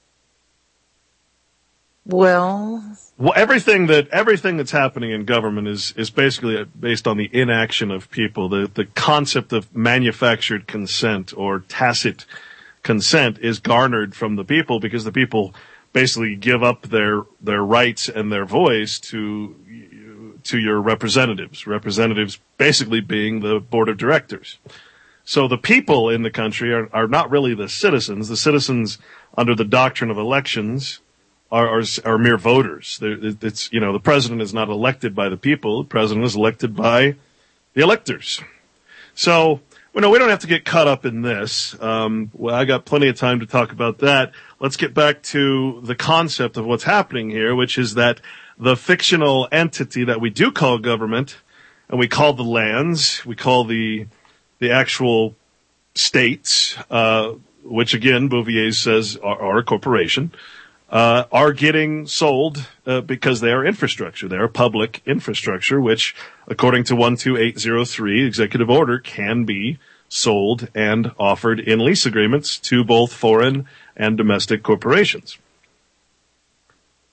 Well, well, everything that everything that's happening in government is is basically based on the inaction of people. The the concept of manufactured consent or tacit consent is garnered from the people because the people basically give up their their rights and their voice to to your representatives. Representatives basically being the board of directors. So the people in the country are are not really the citizens. The citizens, under the doctrine of elections, Are, are, are mere voters. It's, you know, the president is not elected by the people. The president is elected by the electors. So, well, no, we don't have to get caught up in this. Um, well, I got plenty of time to talk about that. Let's get back to the concept of what's happening here, which is that the fictional entity that we do call government, and we call the lands, we call the the actual states, uh, which again, Bouvier says are, are a corporation. Uh, are getting sold uh, because they are infrastructure. They are public infrastructure, which, according to one two eight zero three, executive order, can be sold and offered in lease agreements to both foreign and domestic corporations.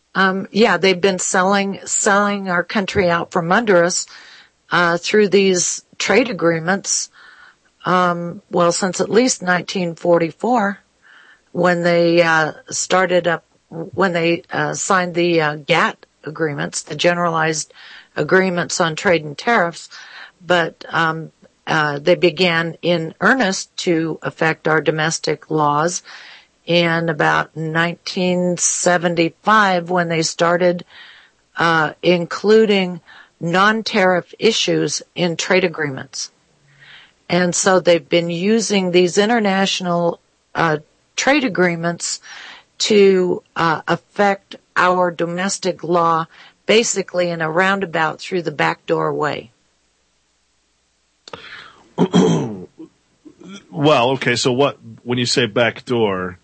Um, yeah, they've been selling selling our country out from under us uh, through these trade agreements. Um, well, since at least nineteen forty-four, when they uh, started up, when they uh, signed the uh, GATT agreements, the Generalized Agreements on Trade and Tariffs, but um, uh, they began in earnest to affect our domestic laws in about nineteen seventy-five, when they started uh, including non-tariff issues in trade agreements. And so they've been using these international uh, trade agreements to uh, affect our domestic law basically in a roundabout through the back door way. Well, okay, so what, when you say back door,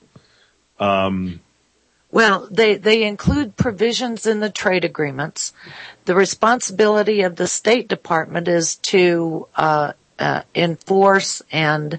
um, well, they, they include provisions in the trade agreements. The responsibility of the State Department is to uh, uh, enforce and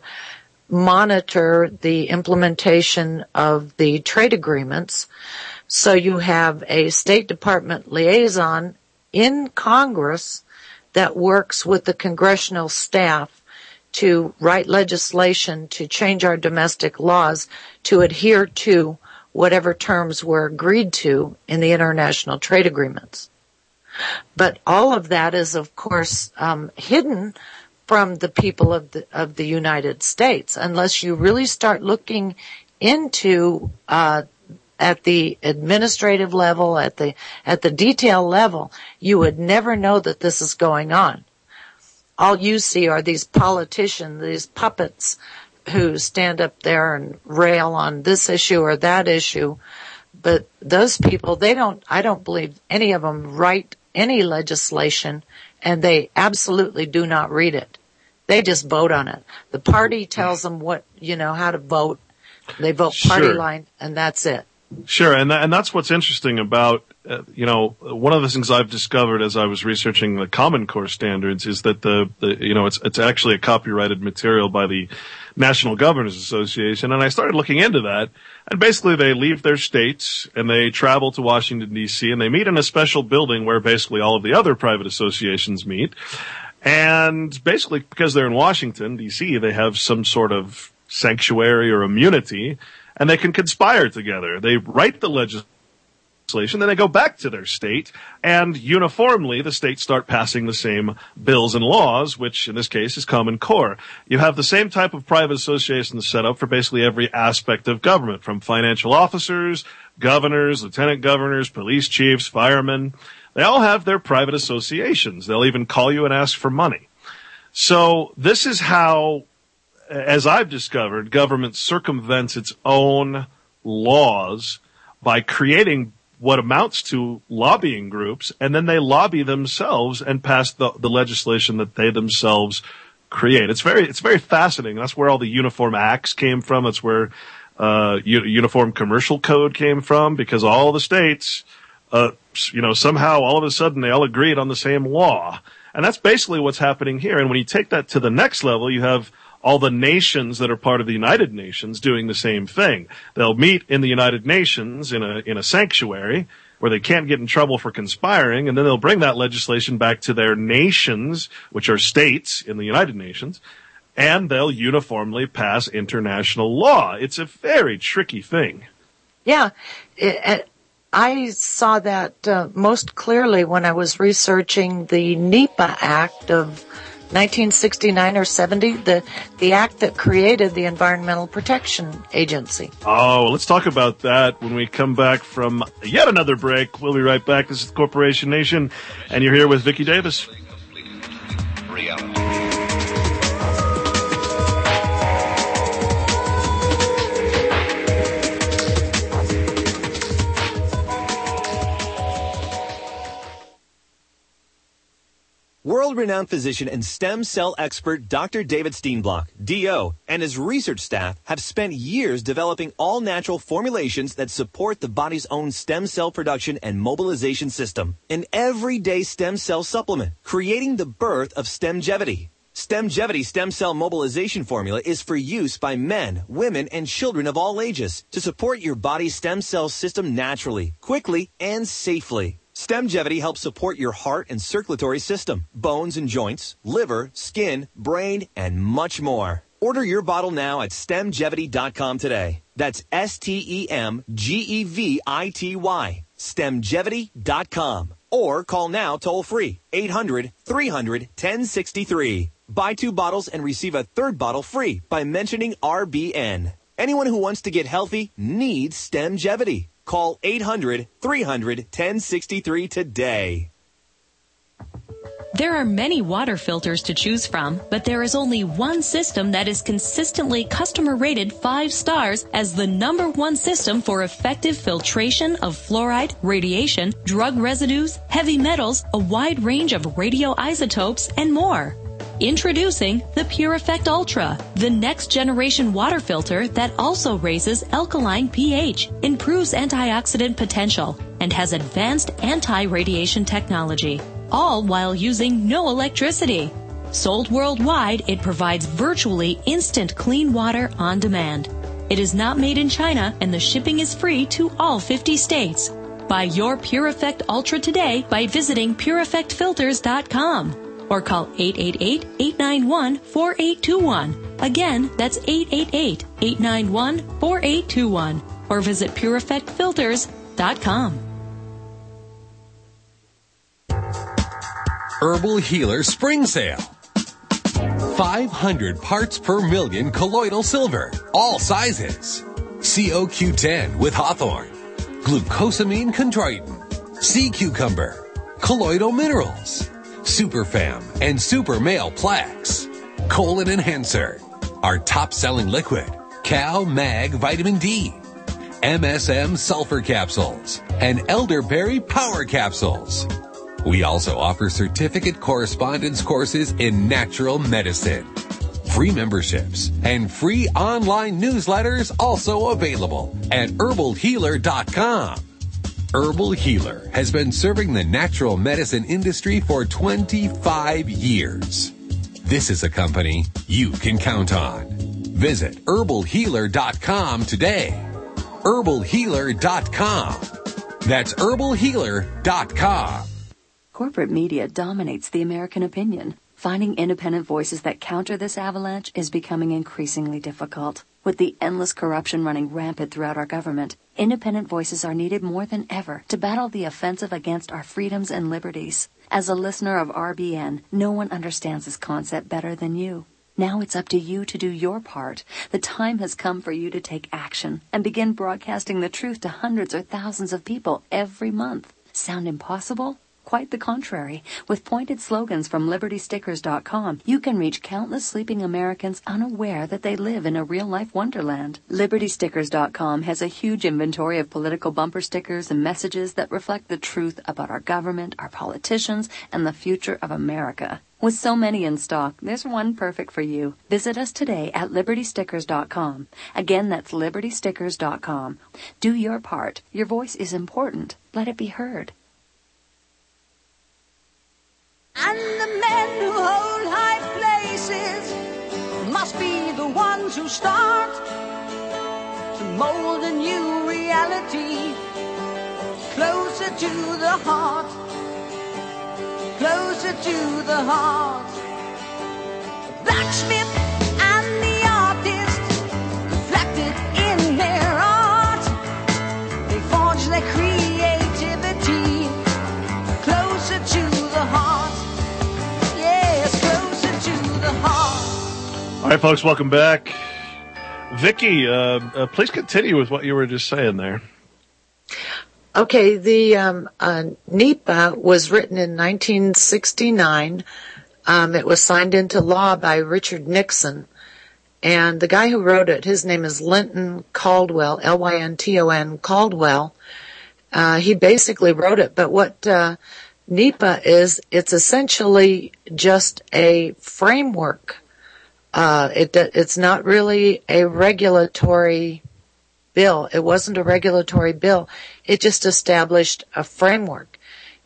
monitor the implementation of the trade agreements. So you have a State Department liaison in Congress that works with the congressional staff to write legislation to change our domestic laws to adhere to whatever terms were agreed to in the international trade agreements. But all of that is, of course, um, hidden from the people of the of the United States, unless you really start looking into uh at the administrative level, at the at the detail level, you would never know that this is going on. All you see are these politicians, these puppets who stand up there and rail on this issue or that issue. But those people, they don't, I don't believe any of them write any legislation, and they absolutely do not read it. They just vote on it. The party tells them what, you know, how to vote. They vote party Sure. line, and that's it. Sure, and that, and that's what's interesting about, uh, you know, one of the things I've discovered as I was researching the Common Core standards is that the, the you know, it's it's actually a copyrighted material by the National Governors Association, and I started looking into that, and basically they leave their states and they travel to Washington, D C, and they meet in a special building where basically all of the other private associations meet, and basically because they're in Washington, D C, they have some sort of sanctuary or immunity, and they can conspire together. They write the legislation, then they go back to their state, and uniformly the states start passing the same bills and laws, which in this case is Common Core. You have the same type of private associations set up for basically every aspect of government, from financial officers, governors, lieutenant governors, police chiefs, firemen. They all have their private associations. They'll even call you and ask for money. So this is how, as I've discovered, government circumvents its own laws by creating what amounts to lobbying groups, and then they lobby themselves and pass the, the legislation that they themselves create. It's very, it's very fascinating. That's where all the Uniform Acts came from. That's where uh U- Uniform Commercial Code came from, because all the states, uh you know, somehow all of a sudden they all agreed on the same law. And that's basically what's happening here. And when you take that to the next level, you have all the nations that are part of the United Nations doing the same thing. They'll meet in the United Nations in a in a sanctuary where they can't get in trouble for conspiring, and then they'll bring that legislation back to their nations, which are states in the United Nations, and they'll uniformly pass international law. It's a very tricky thing. Yeah. It, it, I saw that uh, most clearly when I was researching the NEPA Act of nineteen sixty-nine or seventy, the, the act that created the Environmental Protection Agency. Oh, let's talk about that when we come back from yet another break. We'll be right back. This is Corporation Nation, and you're here with Vicki Davis. Reality. World-renowned physician and stem cell expert Doctor David Steenblock, D O, and his research staff have spent years developing all-natural formulations that support the body's own stem cell production and mobilization system. An everyday stem cell supplement, creating the birth of Stemgevity. StemGevity stem cell mobilization formula is for use by men, women, and children of all ages to support your body's stem cell system naturally, quickly, and safely. StemGevity helps support your heart and circulatory system, bones and joints, liver, skin, brain, and much more. Order your bottle now at stemgevity dot com today. That's S T E M G E V I T Y, stemgevity dot com. Or call now toll-free, eight hundred, three hundred, ten sixty-three. Buy two bottles and receive a third bottle free by mentioning R B N. Anyone who wants to get healthy needs StemGevity. Call eight hundred, three hundred, ten sixty-three today. There are many water filters to choose from, but there is only one system that is consistently customer rated five stars as the number one system for effective filtration of fluoride, radiation, drug residues, heavy metals, a wide range of radioisotopes, and more. Introducing the Pure Effect Ultra, the next generation water filter that also raises alkaline pH, improves antioxidant potential, and has advanced anti-radiation technology, all while using no electricity. Sold worldwide, it provides virtually instant clean water on demand. It is not made in China, and the shipping is free to all fifty states. Buy your Pure Effect Ultra today by visiting pure effect filters dot com. Or call eight eight eight, eight nine one, four eight two one. Again, that's eight eight eight, eight nine one, four eight two one. Or visit pure effect filters dot com. Herbal Healer Spring Sale. five hundred parts per million colloidal silver, all sizes. C O Q ten with hawthorn, glucosamine chondroitin, sea cucumber, colloidal minerals, Superfam and Super Male Plaques, Colon Enhancer, our top-selling liquid, Cal Mag Vitamin D, M S M Sulfur Capsules, and Elderberry Power Capsules. We also offer certificate correspondence courses in natural medicine. Free memberships and free online newsletters also available at herbal healer dot com. Herbal Healer has been serving the natural medicine industry for twenty-five years. This is a company you can count on. Visit herbal healer dot com today. herbal healer dot com. That's herbal healer dot com. Corporate media dominates the American opinion. Finding independent voices that counter this avalanche is becoming increasingly difficult. With the endless corruption running rampant throughout our government, independent voices are needed more than ever to battle the offensive against our freedoms and liberties. As a listener of R B N, no one understands this concept better than you. Now it's up to you to do your part. The time has come for you to take action and begin broadcasting the truth to hundreds or thousands of people every month. Sound impossible? Quite the contrary. With pointed slogans from liberty stickers dot com, you can reach countless sleeping Americans unaware that they live in a real-life wonderland. liberty stickers dot com has a huge inventory of political bumper stickers and messages that reflect the truth about our government, our politicians, and the future of America. With so many in stock, there's one perfect for you. Visit us today at liberty stickers dot com. Again, that's liberty stickers dot com. Do your part. Your voice is important. Let it be heard. And the men who hold high places must be the ones who start to mold a new reality closer to the heart, closer to the heart. The blacksmith and the artist reflected in their art. They forge their creativity closer to the heart. All right, folks, welcome back. Vicki, uh, uh, please continue with what you were just saying there. Okay, the um, uh, NEPA was written in nineteen sixty-nine. Um, it was signed into law by Richard Nixon. And the guy who wrote it, his name is Lynton Caldwell, L Y N T O N Caldwell. Uh, he basically wrote it. But what uh, NEPA is, it's essentially just a framework. Uh, it, it's not really a regulatory bill. It wasn't a regulatory bill. It just established a framework.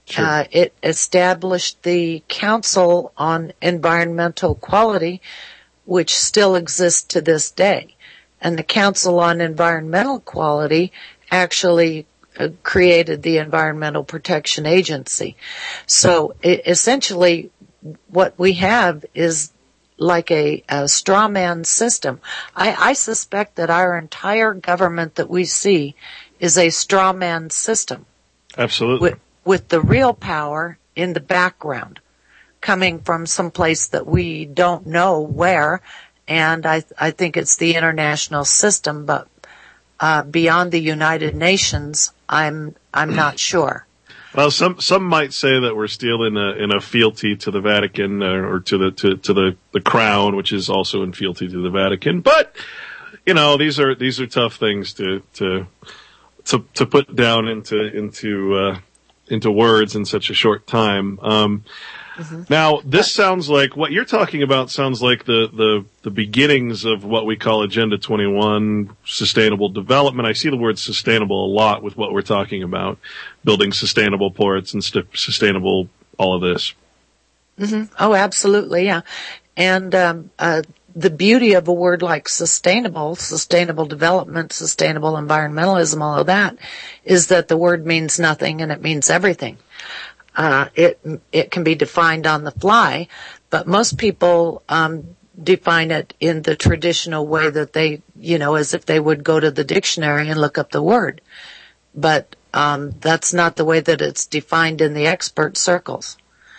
Sure. Uh, it established the Council on Environmental Quality, which still exists to this day. And the Council on Environmental Quality actually uh, created the Environmental Protection Agency. So it, essentially what we have is like a, a straw man system. I, I suspect that our entire government that we see is a straw man system. Absolutely. With, with the real power in the background, coming from someplace that we don't know where. And I, I think it's the international system, but uh, beyond the United Nations, I'm I'm not sure. Well, some some might say that we're still in a in a fealty to the Vatican, uh, or to the to, to the, the Crown, which is also in fealty to the Vatican. But you know, these are these are tough things to to to, to put down into into uh, into words in such a short time. Um, mm-hmm. Now, this sounds like what you're talking about. Sounds like the the the beginnings of what we call Agenda twenty-one, sustainable development. I see the word sustainable a lot with what we're talking about. Building sustainable ports and st- sustainable all of this. Mm-hmm. Oh, absolutely, yeah. And um, uh, the beauty of a word like sustainable, sustainable development, sustainable environmentalism, all of that, is that the word means nothing and it means everything. Uh, it it can be defined on the fly, but most people um, define it in the traditional way that they, you know, as if they would go to the dictionary and look up the word. But Um, that's not the way that it's defined in the expert circles.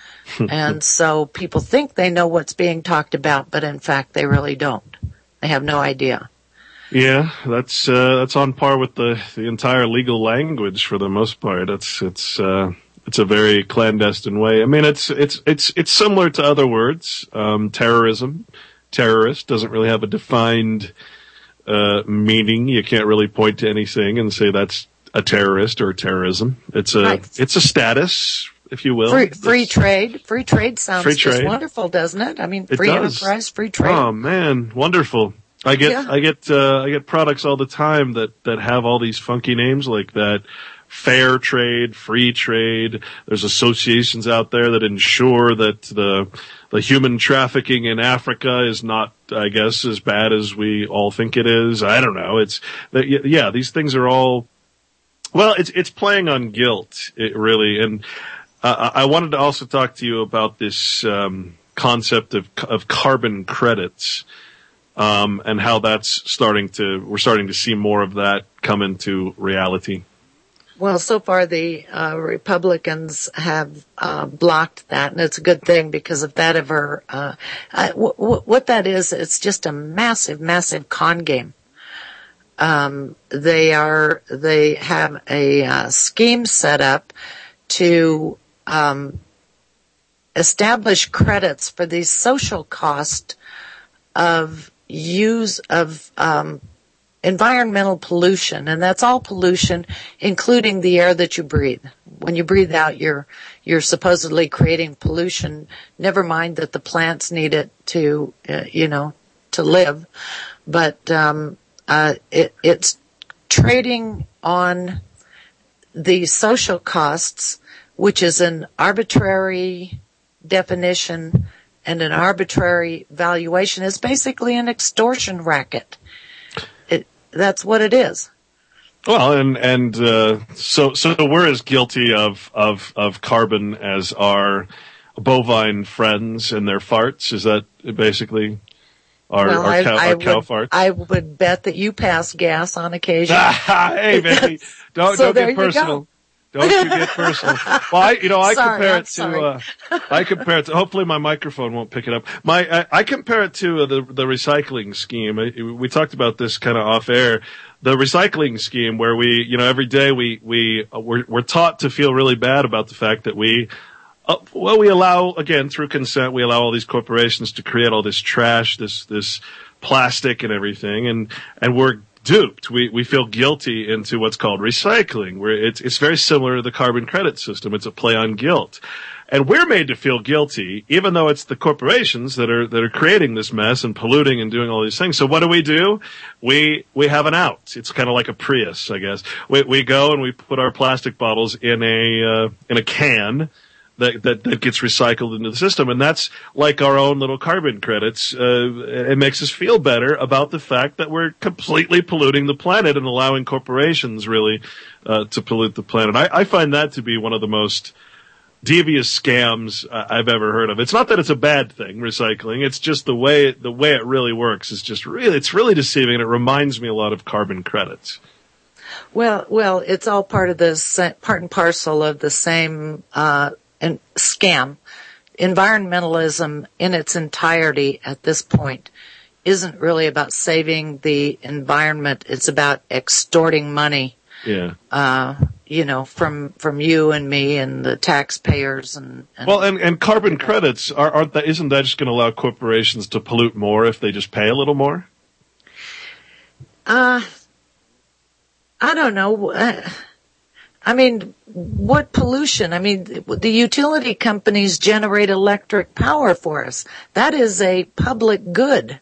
And so people think they know what's being talked about, but in fact they really don't. They have no idea. Yeah, that's uh, that's on par with the, the entire legal language for the most part. It's it's uh, it's a very clandestine way. I mean, it's it's it's it's similar to other words. Um, terrorism, terrorist doesn't really have a defined uh, meaning. You can't really point to anything and say that's a terrorist or terrorism. It's a right. It's a status, if you will. Free, free trade. Free trade sounds free trade. just wonderful, doesn't it? I mean, it free does. enterprise, free trade. Oh man, wonderful. I get yeah. I get uh, I get products all the time that that have all these funky names like that. Fair trade, free trade. There's associations out there that ensure that the the human trafficking in Africa is not, I guess, as bad as we all think it is. I don't know. It's yeah, these things are all. Well, it's it's playing on guilt, it really, and uh, I wanted to also talk to you about this um, concept of of carbon credits, um, and how that's starting to we're starting to see more of that come into reality. Well, so far the uh, Republicans have uh, blocked that, and it's a good thing because if that ever, uh, I, w- w- what that is, it's just a massive, massive con game. Um, they are, they have a uh, scheme set up to, um, establish credits for the social cost of use of, um, environmental pollution. And that's all pollution, including the air that you breathe. When you breathe out, you're, you're supposedly creating pollution. Never mind that the plants need it to, uh, you know, to live. But, um, Uh, it, it's trading on the social costs, which is an arbitrary definition and an arbitrary valuation. It's basically an extortion racket. It, that's what it is. Well, and and uh, so so we're as guilty of of of carbon as our bovine friends and their farts. Is that basically? Our, well, our, cow, I, I our cow would, farts. I would bet that you pass gas on occasion. Hey, baby, don't so don't get personal. Don't you get personal. Well, I, you know, I sorry, compare I'm it to. sorry. Uh, I compare it to. Hopefully, my microphone won't pick it up. My, I, I compare it to uh, the the recycling scheme. I, we talked about this kind of off air. The recycling scheme, where we, you know, every day we we uh, we're, we're taught to feel really bad about the fact that we. Uh, well, we allow, again, through consent, we allow all these corporations to create all this trash, this, this plastic and everything, and, and we're duped. We, we feel guilty into what's called recycling, where it's, it's very similar to the carbon credit system. It's a play on guilt. And we're made to feel guilty, even though it's the corporations that are that are creating this mess and polluting and doing all these things. So what do we do? We we have an out. It's kind of like a Prius, I guess. We we go and we put our plastic bottles in a uh, in a can that, that that gets recycled into the system, and that's like our own little carbon credits. Uh, it makes us feel better about the fact that we're completely polluting the planet and allowing corporations really uh, to pollute the planet. I, I find that to be one of the most devious scams I've ever heard of. It's not that it's a bad thing, recycling. It's just the way the way it really works is just really it's really deceiving, and it reminds me a lot of carbon credits. Well, well, it's all part of this part and parcel of the same uh, and scam. Environmentalism in its entirety at this point isn't really about saving the environment. It's about extorting money. Yeah. Uh, you know, from, from you and me and the taxpayers and, and well, and, and carbon credits are, aren't that, isn't that just going to allow corporations to pollute more if they just pay a little more? Uh, I don't know. I mean, what pollution? I mean, the utility companies generate electric power for us. That is a public good.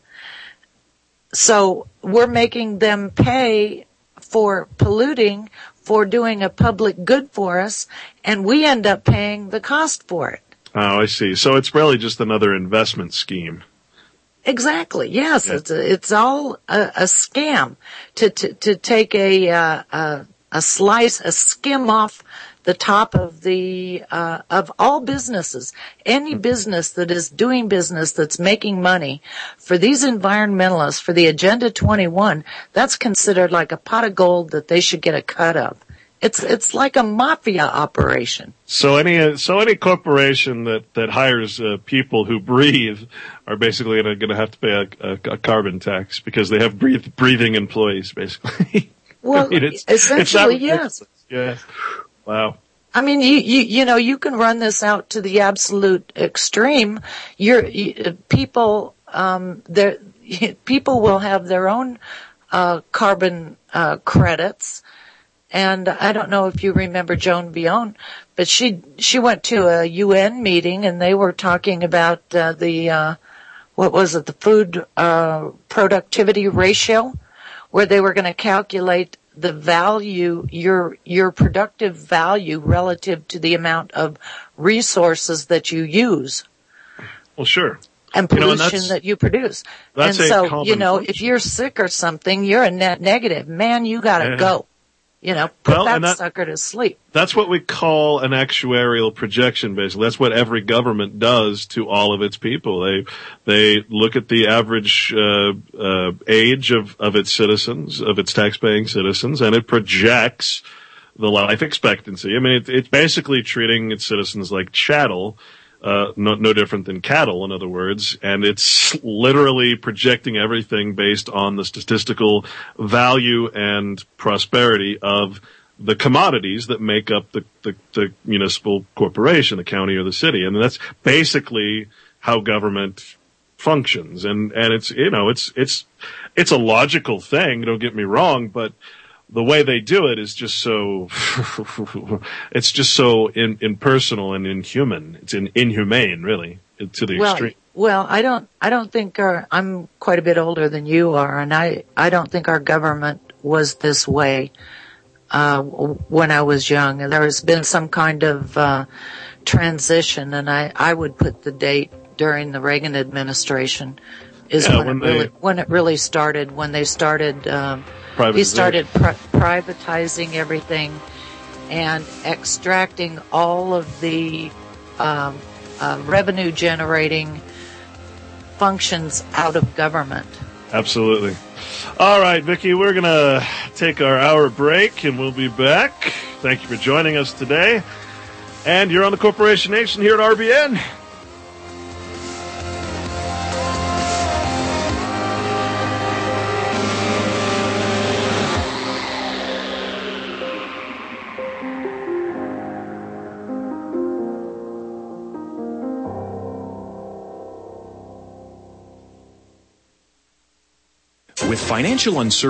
So we're making them pay for polluting, for doing a public good for us, and we end up paying the cost for it. Oh, I see. So it's really just another investment scheme. Exactly. Yes, Yeah. it's a, it's all a, a scam to to to take a uh, a a slice, a skim off the top of the uh of all businesses. Any business that is doing business that's making money for these environmentalists, for the Agenda twenty-one, that's considered like a pot of gold that they should get a cut of. It's it's like a mafia operation. So any so any corporation that that hires uh, people who breathe are basically going to have to pay a, a, a carbon tax because they have breathe, breathing employees, basically. Well, I mean, it's, essentially, it's yes. Yeah. Wow. I mean, you, you, you know, you can run this out to the absolute extreme. You're, you, people, um, there, people will have their own, uh, carbon, uh, credits. And I don't know if you remember Joan Bion, but she, she went to a U N meeting and they were talking about, uh, the, uh, what was it, the food, uh, productivity ratio, where they were going to calculate the value, your, your productive value relative to the amount of resources that you use. Well, sure. And You know, and pollution that's- that you produce. that's and a so, common you know, function. if you're sick or something, you're a net negative. Man, you gotta Yeah. go. You know, put Well, that, and that- sucker to sleep. That's what we call an actuarial projection, basically. That's what every government does to all of its people. They they look at the average uh, uh, age of, of its citizens, of its tax-paying citizens, and it projects the life expectancy. I mean, it, it's basically treating its citizens like chattel, uh, no, no different than cattle, in other words, and it's literally projecting everything based on the statistical value and prosperity of the commodities that make up the, the, the municipal corporation, the county or the city. And that's basically how government functions. And, and it's, you know, it's, it's, it's a logical thing, don't get me wrong, but the way they do it is just so, it's just so in, impersonal and inhuman. It's in, inhumane, really, to the Well, extreme. well, I don't, I don't think our, I'm quite a bit older than you are, and I, I don't think our government was this way, uh, when I was young. And there has been some kind of, uh, transition, and I, I would put the date during the Reagan administration is Yeah, when, when it really, they- when it really started, when they started, um, he Privatization. started pri- privatizing everything and extracting all of the, um, uh, revenue generating functions out of government. Absolutely. All right, Vicki, we're going to take our hour break and we'll be back. Thank you for joining us today. And you're on the Corporation Nation here at R B N. With financial uncertainty,